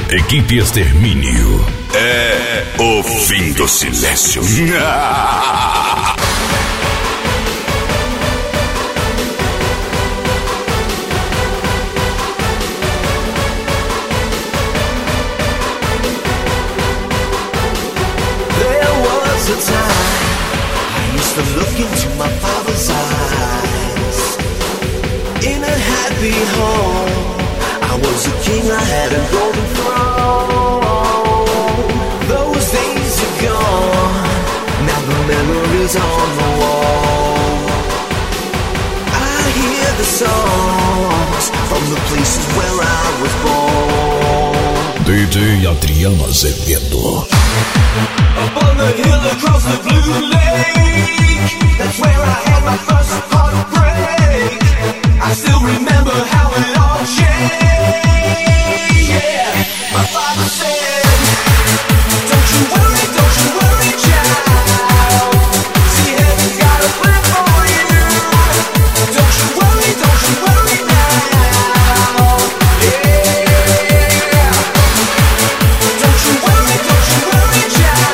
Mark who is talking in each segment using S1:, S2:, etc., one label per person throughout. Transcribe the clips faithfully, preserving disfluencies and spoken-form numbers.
S1: Equipe Extermínio. É o fim do silêncio.
S2: A time I used to look into my father's eyes. In a happy home, I was a king, I had a golden throne. Those days are gone, now the memories on the wall. I hear the songs from the places where I was born.
S1: D J Adriano Azevedo.
S2: Up on the hill across the blue lake, that's where I had my first heartbreak. I still remember how it all changed. Yeah, my father said, don't you worry, don't you worry, child. See, heaven's got a plan for you. Don't you worry, don't you worry now. Yeah, don't you worry, don't you worry, child.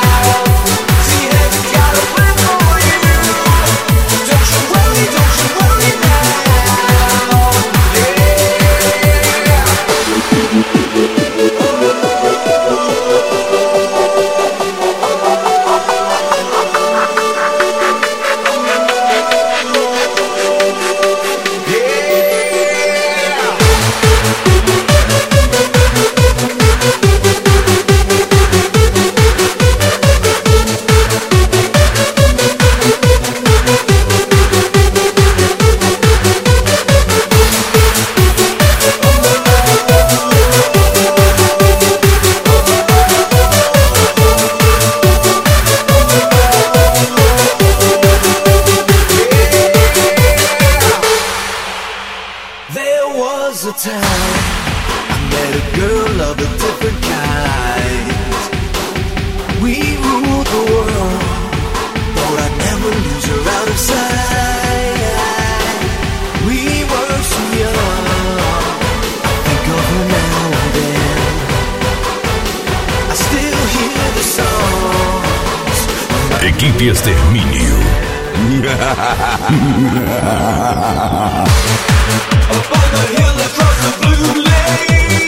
S1: Equipe Extermínio.
S2: Up on the hill across the blue lake.